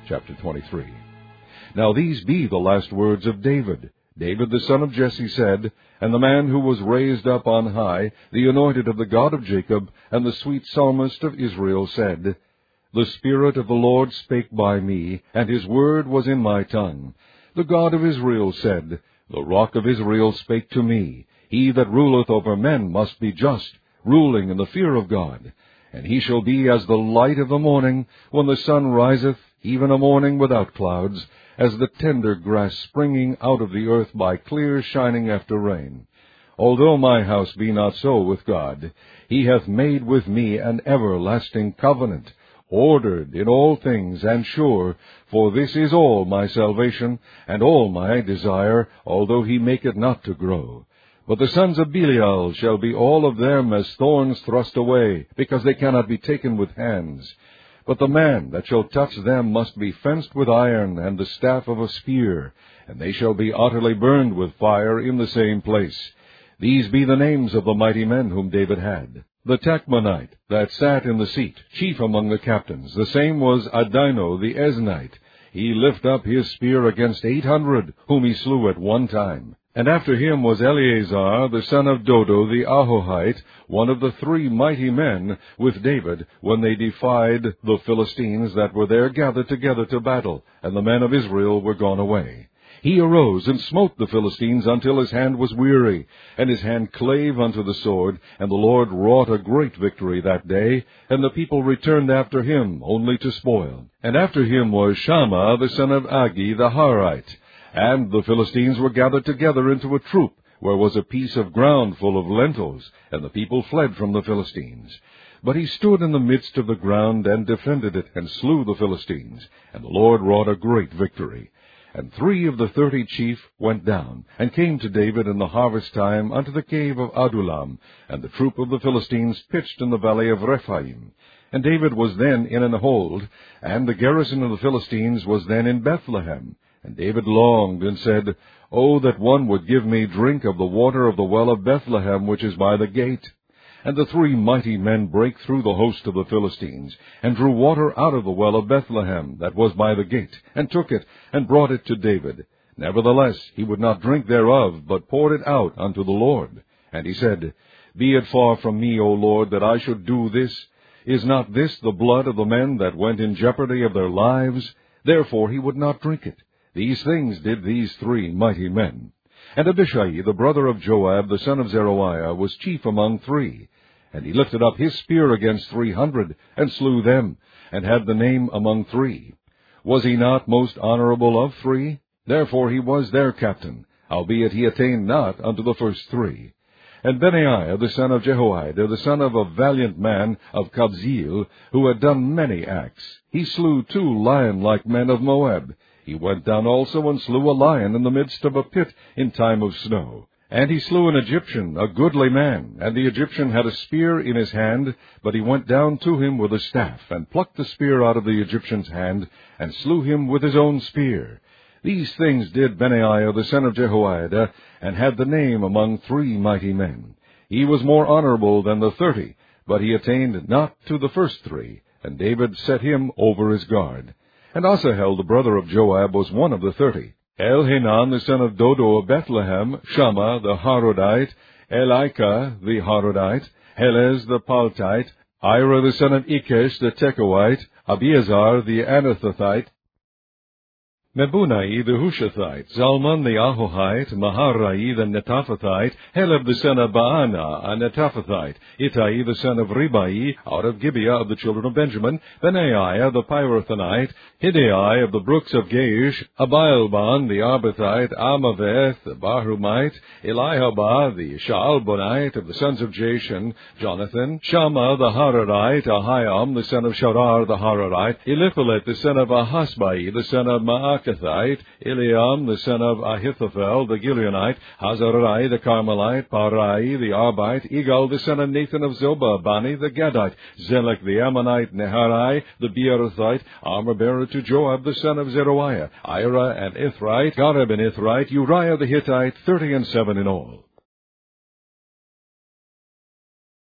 Chapter 23. Now these be the last words of David. David the son of Jesse said, and the man who was raised up on high, the anointed of the God of Jacob, and the sweet psalmist of Israel said, The Spirit of the Lord spake by me, and his word was in my tongue. The God of Israel said, The Rock of Israel spake to me. He that ruleth over men must be just, ruling in the fear of God. And he shall be as the light of the morning, when the sun riseth, even a morning without clouds, as the tender grass springing out of the earth by clear shining after rain. Although my house be not so with God, he hath made with me an everlasting covenant, ordered in all things and sure, for this is all my salvation, and all my desire, although he make it not to grow. But the sons of Belial shall be all of them as thorns thrust away, because they cannot be taken with hands. But the man that shall touch them must be fenced with iron and the staff of a spear, and they shall be utterly burned with fire in the same place. These be the names of the mighty men whom David had. The Tachmonite that sat in the seat, chief among the captains, the same was Adino the Eznite. He lift up his spear against 800, whom he slew at one time. And after him was Eleazar, the son of Dodo the Ahohite, one of the 3 mighty men with David, when they defied the Philistines that were there gathered together to battle, and the men of Israel were gone away. He arose and smote the Philistines until his hand was weary, and his hand clave unto the sword, and the Lord wrought a great victory that day, and the people returned after him only to spoil. And after him was Shammah the son of Agi the Harite. And the Philistines were gathered together into a troop, where was a piece of ground full of lentils, and the people fled from the Philistines. But he stood in the midst of the ground, and defended it, and slew the Philistines, and the Lord wrought a great victory. And 3 of the 30 chief went down, and came to David in the harvest time unto the cave of Adullam, and the troop of the Philistines pitched in the valley of Rephaim. And David was then in an hold, and the garrison of the Philistines was then in Bethlehem. And David longed, and said, O that one would give me drink of the water of the well of Bethlehem, which is by the gate. And the 3 mighty men brake through the host of the Philistines, and drew water out of the well of Bethlehem, that was by the gate, and took it, and brought it to David. Nevertheless he would not drink thereof, but poured it out unto the Lord. And he said, Be it far from me, O Lord, that I should do this. Is not this the blood of the men that went in jeopardy of their lives? Therefore he would not drink it. These things did these 3 mighty men. And Abishai, the brother of Joab, the son of Zeruiah, was chief among 3. And he lifted up his spear against 300, and slew them, and had the name among 3. Was he not most honorable of 3? Therefore he was their captain, howbeit he attained not unto the first 3. And Benaiah, the son of Jehoiada, the son of a valiant man of Kabzeel, who had done many acts, he slew 2 lion-like men of Moab. He went down also and slew a lion in the midst of a pit in time of snow. And he slew an Egyptian, a goodly man, and the Egyptian had a spear in his hand, but he went down to him with a staff, and plucked the spear out of the Egyptian's hand, and slew him with his own spear. These things did Benaiah the son of Jehoiada, and had the name among 3 mighty men. He was more honorable than the 30, but he attained not to the first 3, and David set him over his guard. And Asahel the brother of Joab was one of the 30. Elhanan the son of Dodo of Bethlehem, Shammah the Harodite, Elika the Harodite, Helez the Paltite, Ira the son of Ikesh the Tekoite, Abiezar the Anathothite, Mebunai the Hushathite, Zalman the Ahohite, Maharai the Netophathite, Heleb the son of Baana, a Netophathite, Ittai the son of Ribai, out of Gibeah of the children of Benjamin, Benaiah the Pirathonite, Hidai of the brooks of Gaish, Abialban the Arbathite, Amaveth the Bahumite, Elihabah the Shaalbonite of the sons of Jashan, Jonathan, Shammah the Hararite, Ahiam the son of Sharar the Hararite, Eliphalet the son of Ahasbai, the son of Maakathite, Eliam the son of Ahithophel the Gileonite, Hazarai the Carmelite, Parai the Arbite, Igal the son of Nathan of Zobah, Bani the Gadite, Zelek the Ammonite, Neharai the Beerothite, armor-bearer to Joab the son of Zeruiah, Ira and Ithrite, Gareb and Ithrite, Uriah the Hittite, 37 in all.